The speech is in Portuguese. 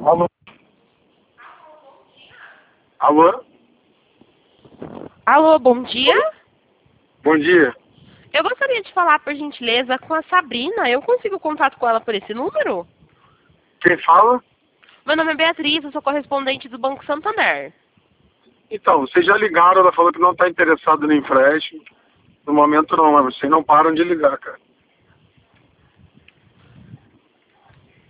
Alô? Alô? Alô, bom dia. Bom dia. Eu gostaria de falar, por gentileza, com a Sabrina. Eu consigo contato com ela por esse número? Quem fala? Meu nome é Beatriz, eu sou correspondente do Banco Santander. Então, vocês já ligaram, ela falou que não está interessada no empréstimo. No momento não, mas vocês não param de ligar, cara.